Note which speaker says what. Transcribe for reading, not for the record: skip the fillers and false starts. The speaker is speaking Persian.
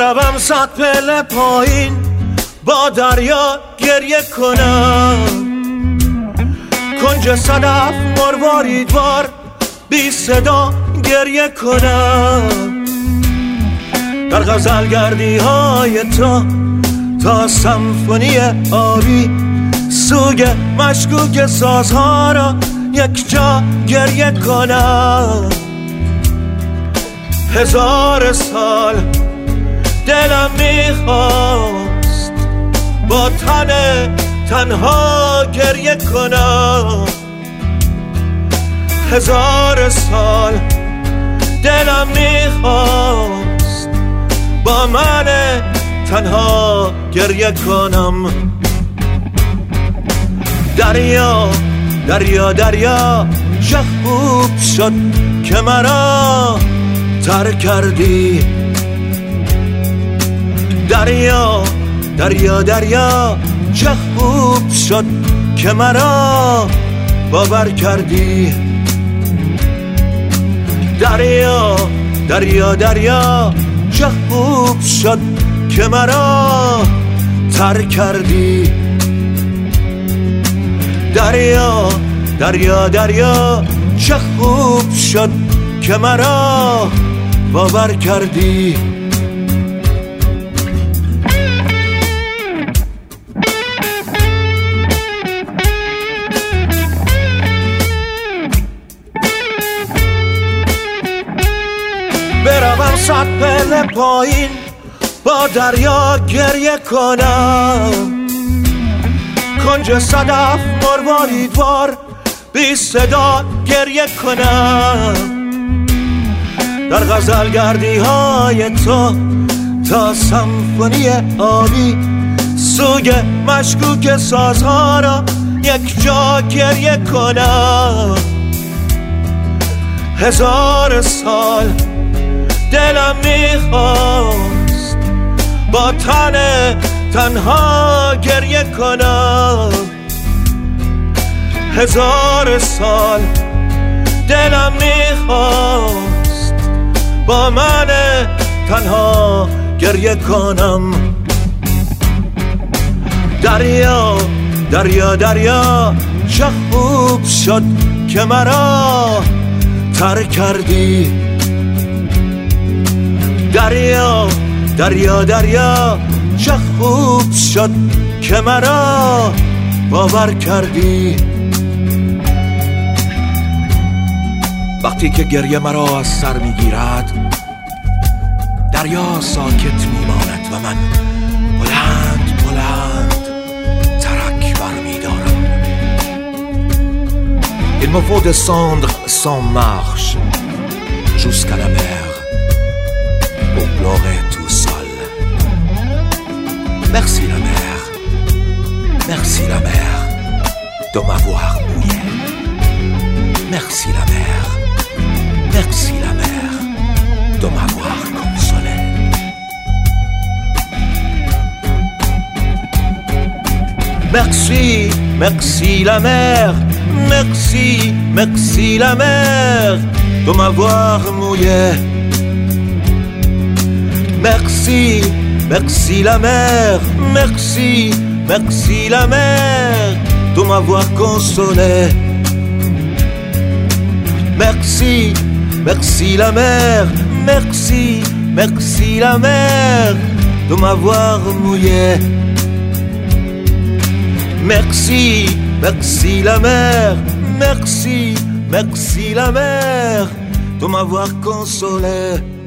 Speaker 1: بروم 100 پله پایین با دریا گریه کنم، کنج صدف مرواریدوار بی صدا گریه کنم، در غزلگردی های تو تا سمفونی آبی سوگ مشکوک سازها را یک جا گریه کنم. 1000 سال دلم میخواست با تن تنها گریه کنم، 1000 سال دلم میخواست با من تنها گریه کنم. دریا دریا دریا چه خوب شد که مرا ترک کردی، دریا دریا دریا چه خوب شد که مرا باور کردی، دریا دریا دریا چه خوب شد که مرا ترک کردی، دریا دریا دریا چه خوب شد که مرا باور کردی. بروم 100 پله پایین با دریا گریه کنم، کنج صدف مرواریدوار بی صدا گریه کنم، در غزلگردی های تو تا سمفونی آبی سوگ مشکوک سازها را یک جا گریه کنم. 1000 سال دلم میخواست با تن تنها گریه کنم، 1000 سال دلم میخواست با من تنها گریه کنم. دریا دریا دریا چه خوب شد که مرا ترک کردی، دریا دریا دریا چه خوب شد که مرا باور کردی. وقتی که گریه مرا از سر میگیرد دریا ساکت میماند و من بلند بلند ترک برمیدارم. Il me faut descendre sans marche jusqu'à la mer pour pleurer tout seul. Merci la mer, merci la mer de m'avoir mouillé. Merci la mer, merci la mer de m'avoir consolé. Merci, merci la mer, merci, merci la mer de m'avoir mouillé. Merci, merci la mer, merci, merci la mer de m'avoir consolé. Merci, merci la mer, merci, merci la mer de m'avoir mouillé. Merci, merci la mer, merci, merci la mer de m'avoir consolé.